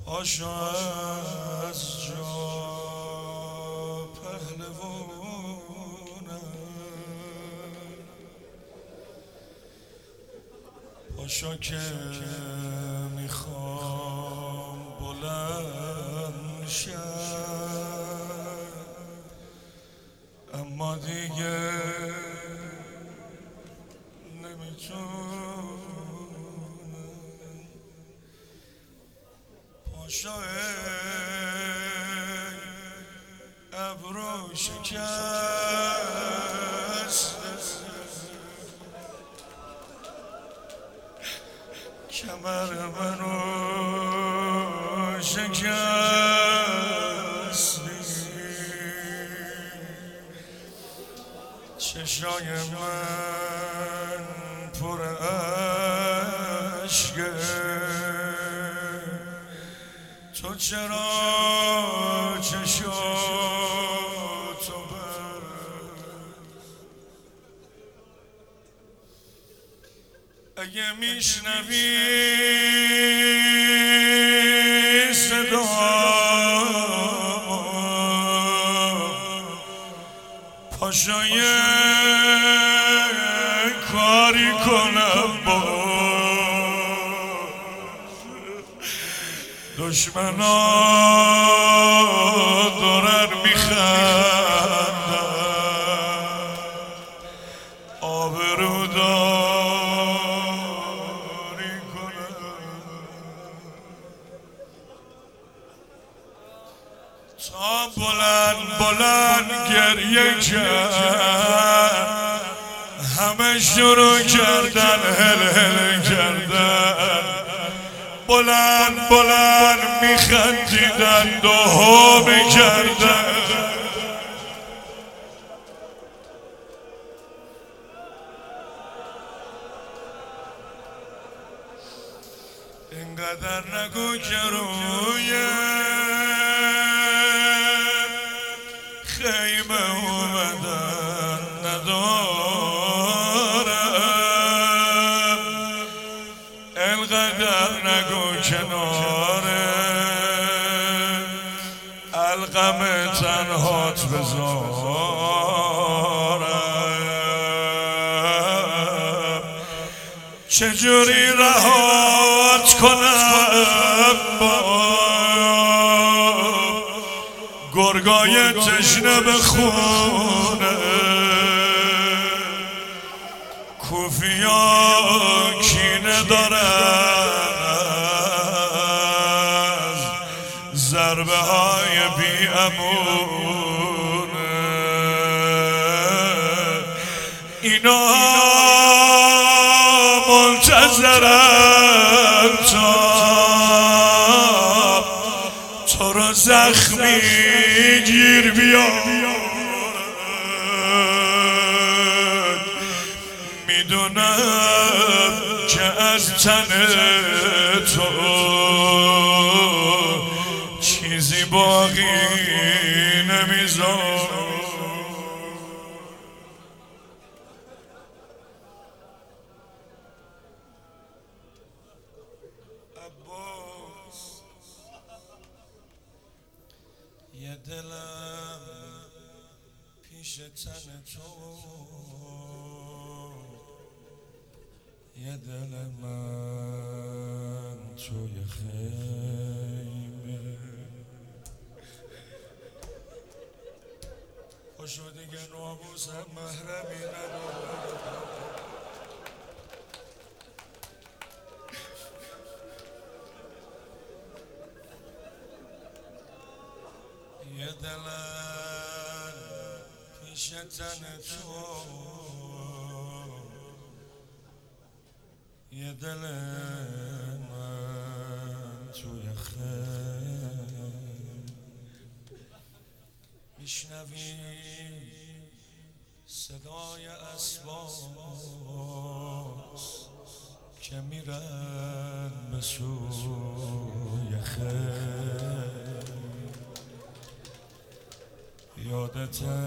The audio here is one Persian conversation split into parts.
پاشو از جا پهلوانم، پاشو که میخوام بلند شم، اما دیگه نمیتونم. پاشو ابرو شکست، کمر منو شکستی، چشای من پر اشکه، تو چرا چشاتو اگه میشنوی صدا پاشو یه کاری کنم با دشمنا دارن میخندن، آبروداری کنن تا بلند بلند گریه کرد، همه شروع کردن هل هل کردن، بلند بلند میخندیدند و ها میکردن. اینقدر نگو که روی خیمه اومدن ندارم، اینقدر نگو کنار القم تنهات بذارم، چجوری رهات کنم با گرگای تشنه به خونه، کوفیا کینه دارن از ضربه های بی امونه، اینا منتظرن تو رو زخمی گیر بیارن، میدونم که از تن تو چیزی باقی نمیذارم. یه دلم پیش تن تو، یه دل من توی خیمه، پاشو دیگه ناموسم محرمی نداره، یه دلم پیش تن تو، یه دل من توی خیمه، میشنوی صدای اسباس که میرن به سوی خیمه، یادته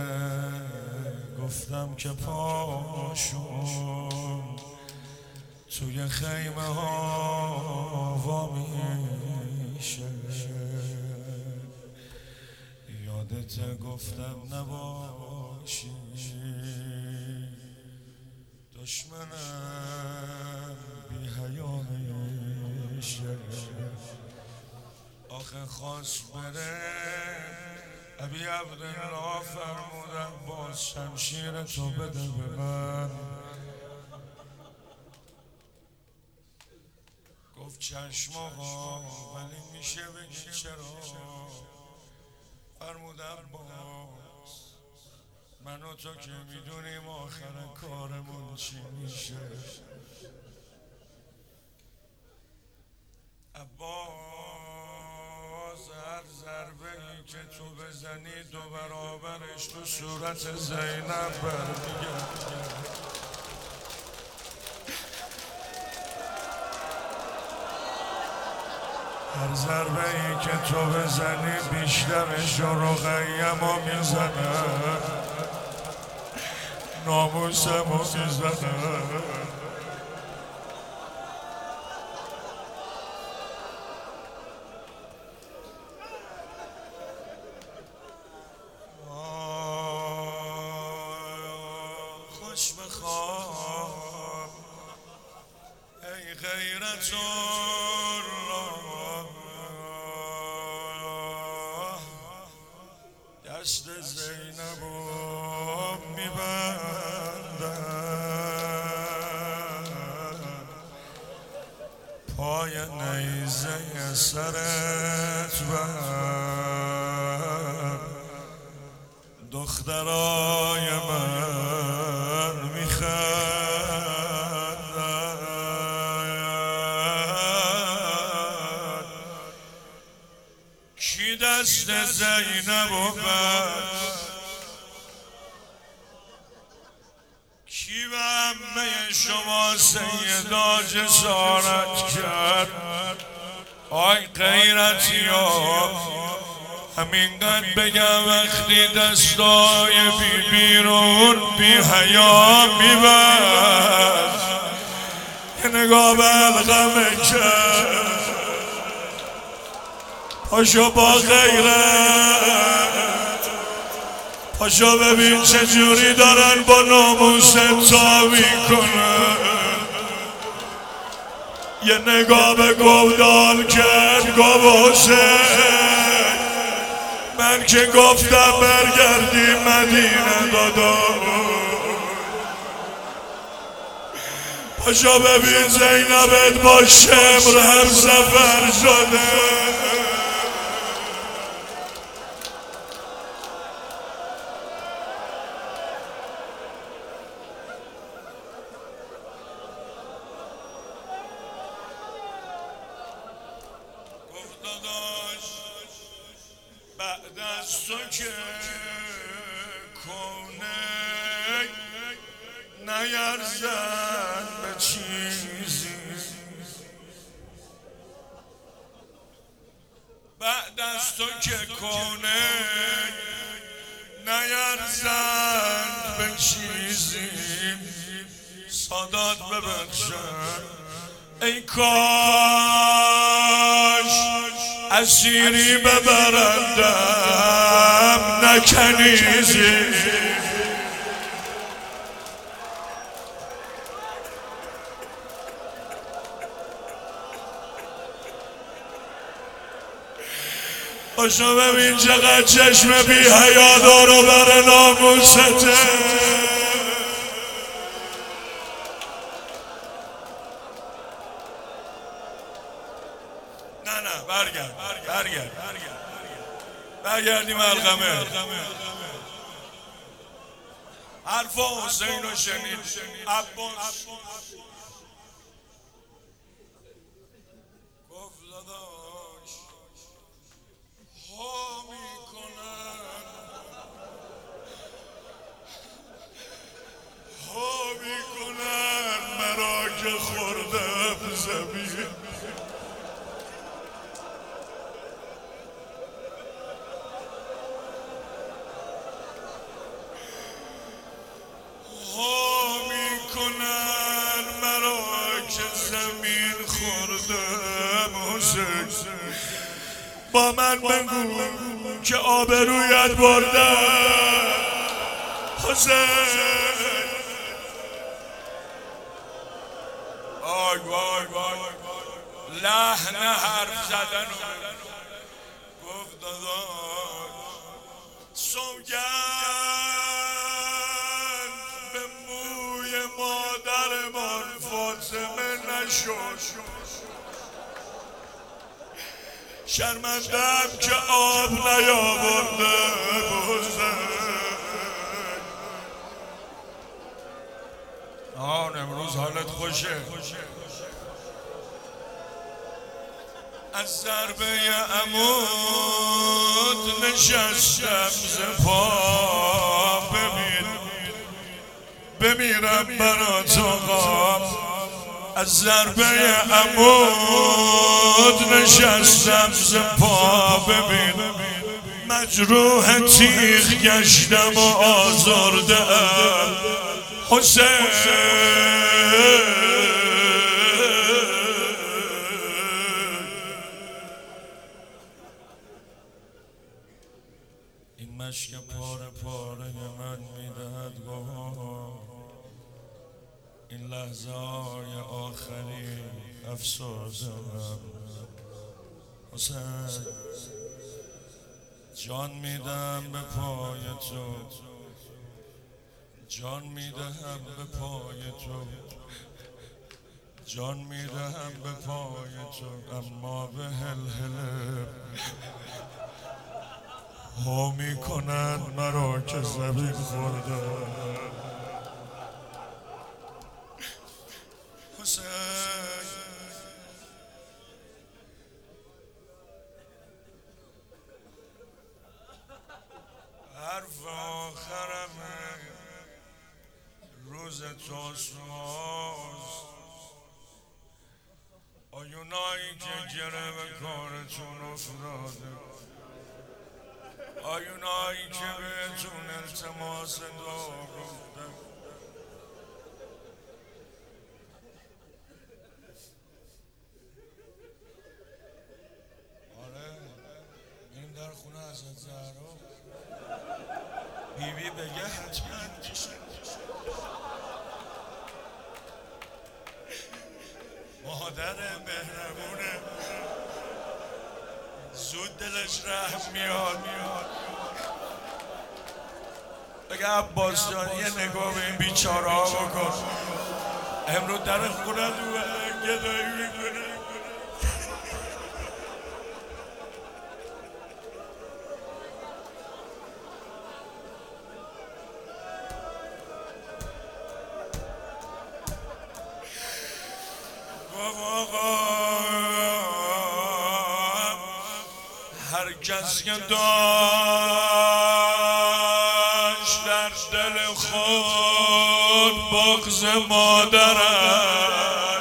گفتم که پاشون توی خیمه ها وا میشه، یادت گفتم نباشی دشمنم بی حیا میشه آخه خواست بره ابی عبدالله فرمودم باز شمشیر تو بده به من گفت چشم آقا ولی میشه بگی چرا فرمودم باز من و تو که میدونیم آخر کارمون چی میشه عباس هر ضربه ای که تو بزنی 2 برابرش تو صورت زینب برمیگرده هر ضربه ای که تو بزنی بیشترش رقیه‌مو میزنه ناموسمو میزنه خوش بخواب ای غیرت الله دست زینبو میبندم پای نیزه سرت بر دخترای من میخندن کی دست زینبو بست کی به همه شما سیدا جسارت کرد آی غیرتیا همینقدر بگم وقتی دستای بیرون بی حیا میبست یه نگاه به علقمه کرد پاشو با غیرت پاشو ببین چجوری دارن با ناموست تا میکنن یه نگاه به گودال کرد گفت من که گفتم برگردی مدینه داداش پاشو ببین زینبت با شمر هم سفر شده بعد از تو که کنه نیرزن به چیزی بعد از تو که کنه نیرزن به چیزی سادات ببخشن ای کاش اسیری ببرندم نکنیزی باشو ببین چقدر چشم بی حیا دارو بر ناموسته نه برگردیم علقمه حرف حسین رو شنید عباس گفت داداش ها میکنن مرا که خوردم زمین با من بگو که آبرویت بردن حسین. آی وای وای لحن حرف زدن گفت داداش سوگند به موی مادرمان فاطمه نشد، شرمندم که آب نیاورده امروز حالت خوشه. از ضربه عمود نشستم ز پا، بمیرم برا تو غم. از ضربه عمود نشستم ز پا، ببین مجروح تیغ گشتم و آزرده‌ام حسین. این مشک پاره پاره من میدهد گواه، این لحظه های آخری افسرده‌ام حسین. جان میدم به پای تو، جان میدهم به پای تو، جان میدهم به پای تو، اما به هلهله ها میکنن مرا که زمین خورده حسین. حرف آخرمه روز تاسوعاست، آیونایی که گره به کارتون افتاده، آیونایی که بهتون التماس دعا گفتن. آره بریم در خونه حضرت زهرا، بیبی بگه حتما میشه. مادر مهربونه زود دلش رحم میاد. بگه عباس جان یه نگاه به این بیچاره ها بکن، امروز در خونه دو گدایی میکنه. هر کس که داشت در دل خود بغض مادرم،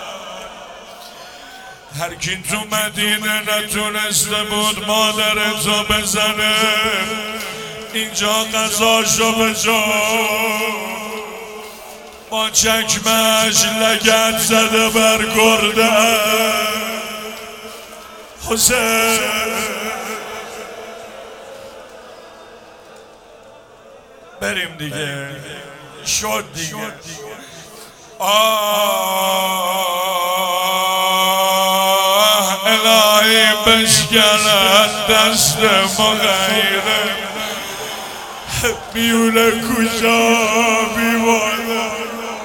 هر کی تو مدینه نتونسته بود مادر تو بزنه، اینجا قضاشو به جا با چکمش لگد زده بر گرده حسین. بریم دیگه، شد دیگه. الهی بشکند دست مغیره، میونه کجا بیوالا.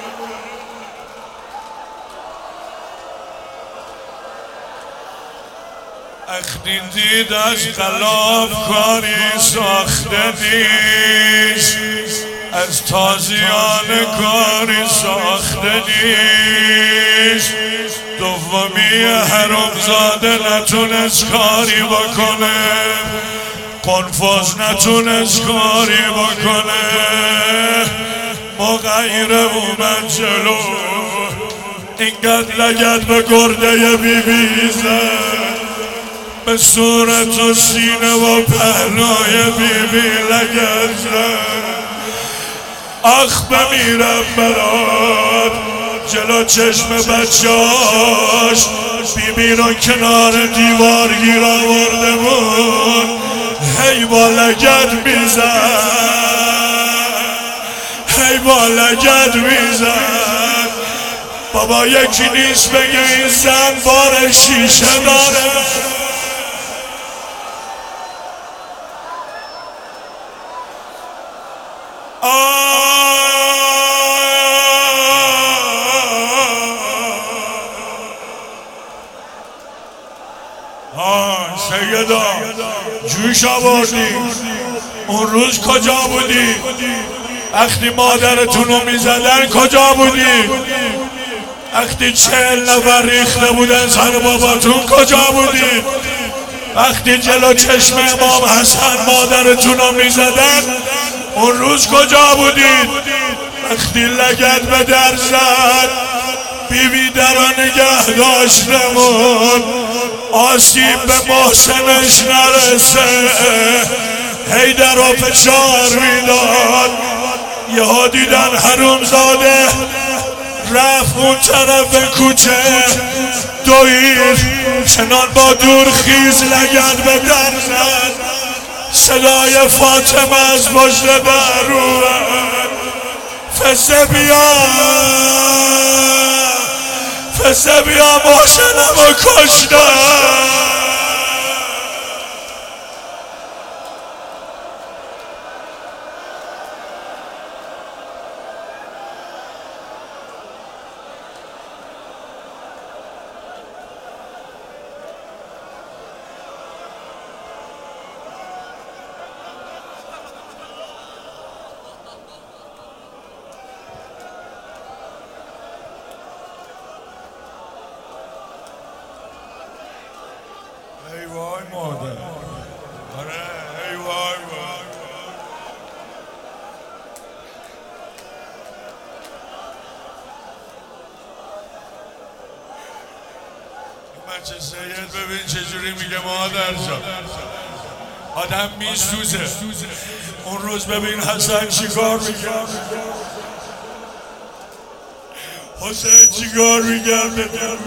اخنین دید از خلاف کاری ساخته نیست، از تازیان کاری ساخته نیست. دومی حرامزاده نتونست کاری بکنه، قنفذ نتونست کاری بکنه، مغیره اومد جلو، اینقدر لگد به گرده بیبی زد، به صورت و سینه و پهنای بیبی لگد زد. آخ بمیرم برات، جلو چشم بچه‌اش بیبی رو کنار دیوار گیر آورده بود، هی با لگد میزد، هی با لگد میزد. بابا یکی نیست بگه این زن بار شیشه داره. سیدا جوش آوردی، اون روز کجا بودی؟ وقتی مادرتونو میزدن کجا بودی؟ وقتی 40 نفر ریخته بودن سر باباتون کجا بودی؟ وقتی جلو چشم امام حسن مادرتونو میزدن اون روز کجا بودید؟ وقتی لگد به در زد بیبی درو نگه داشت نمون، آسیب به محسنش نرسه، هی درو فشار میداد. یهو دیدن حرومزاده رفت اون طرف کوچه دوید، چنان با دورخیز لگد به در زد. صدای فاطمه از پشت در اومد، فسه بیا، فسه بیا محسنمو کشتن. ای وای مادر، آره ای وای وای. بچه سید ببین چجوری میگه مادر جان، آدم میسوزه. اون روز ببین حسن چیکار میگه، حسین چیکار میگه.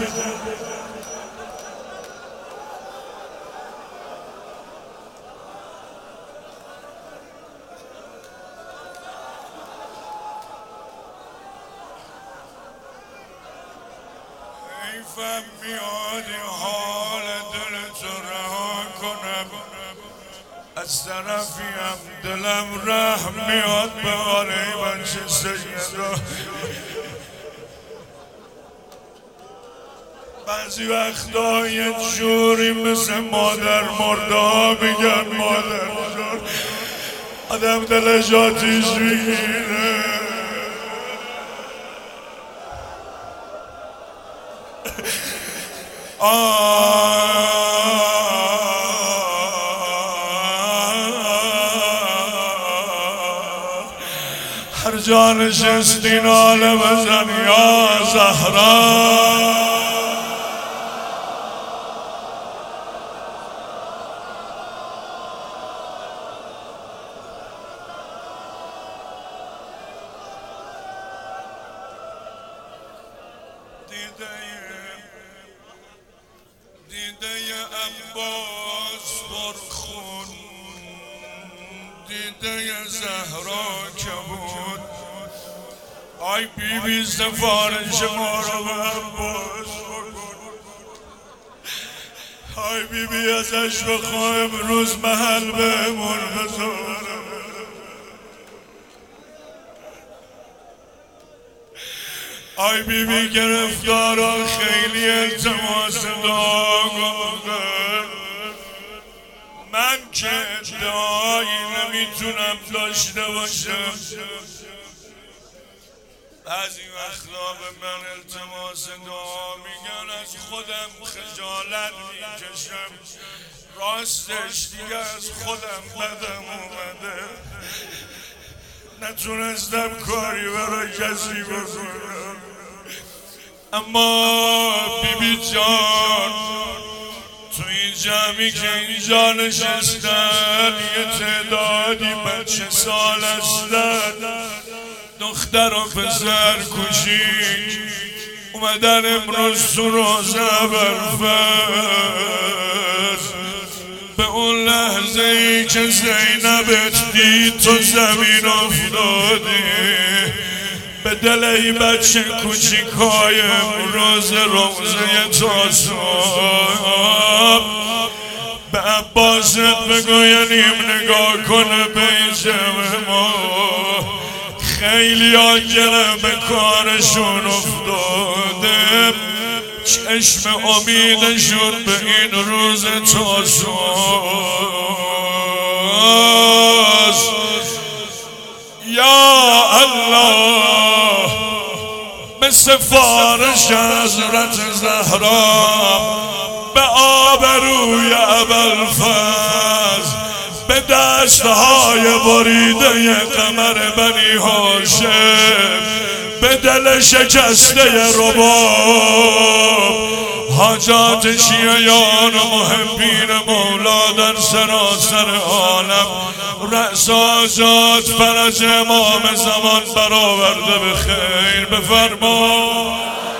حیفم میاد حال دلت رها کنم، از طرفیم دلم رحم میاد به حال این بچه سیدا. بعضی وقتا یه جوری مثل مادر مرده ها میگن مادر جان، آدم دلش آتیش میگیره. هر جا نشستی ناله بزن یا زهرا. دیده عباس پرخون، دیده زهرا که بود. آی بیبی سفارش ما رو به عباس بکن، آی بیبی ازش بخوا امروز محل بهمون بذاره. آی بیبی گرفتارا خیلی التماس دعا کردن، من که ادعایی نمیتونم داشته باشم. بعضی وقتا به من التماس دعا میگن، از خودم خجالت میکشم. راستش دیگه از خودم بدم اومده، نتونستم کاری برای کسی بکنم. اما بیبی جان تو این جمعی که اینجا نشستن یه تعدادی بچه سال هستن، دختر و پسر کوچیک اومدن امروز تو روزه برفت. به اون لحظه ای که زینبت دید تو زمین افتادی، به دل ای بچه کوچیکای امروز روزه تاسوع به عباست بگو یعنیم نگاه کنه به این جمع ما. خیلی ها گره به کارشون افتاده، چشم امیدشون به این روز تاسوعاست. یا الله، به سفارش حضرت زهرا، به آبروی ابوالفضل، به دستهای بریده قمر بنی هاشم، به دل شکسته رباب، حاجات شیعیان و محبین مولا در سراسر عالم، رأس آزاد فرج امام زمان برآورده به خیر. بفرما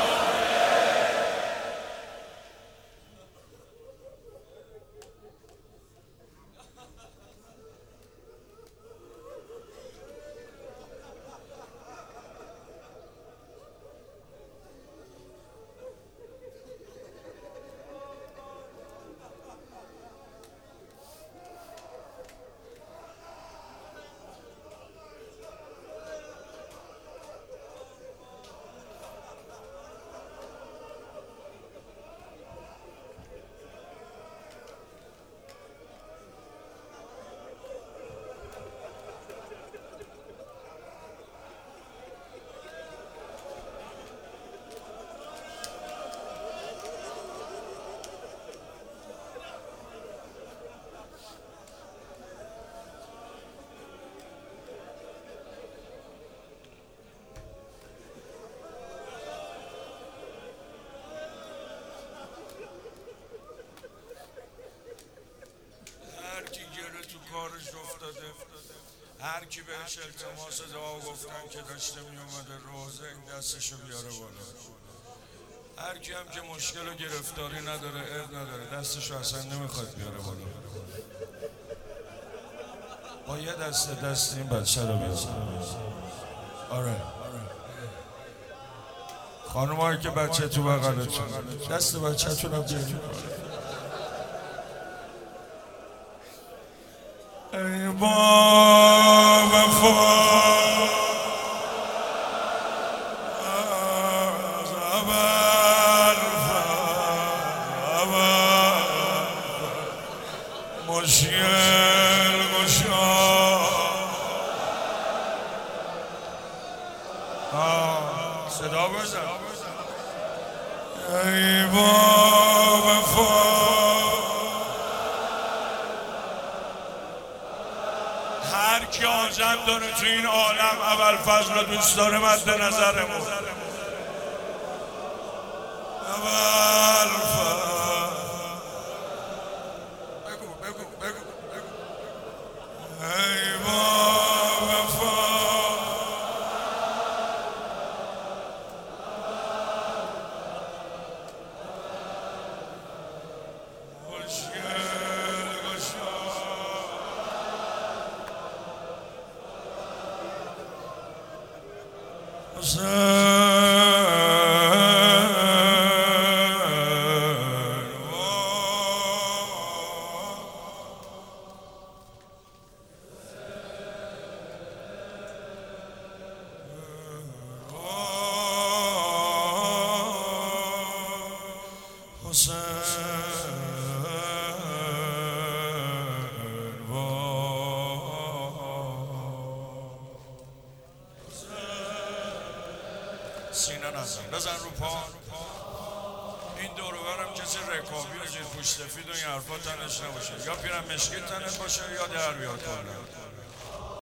کارش افتاده، هر کی بهش التماس دعا گفتن که داشته می اومده روزه این دستشو بیاره بالا. هر کی هم که مشکل و گرفتاری نداره، عیب نداره، دستشو اصلا نمیخواد بیاره بالا. با یه دست این بچه رو بیاره. آره خانم هایی که بچه تو بغلتون، دست بچه تون رو بیاره. ای با وفا مشکل گشا، صدا بزن. ای با وفا هر کی آزم داره تو این عالم ابوالفضل رو دوست داره مد نظرمون. ابوالفضل بگو ای با وفا سینه نزن، بزن رو پا. این دور و برم کسی رکابی و زیر پوش سفید و این حرفا تنش نباشه، یا پیرم مشکی تنش باشه یا در بیار کنه.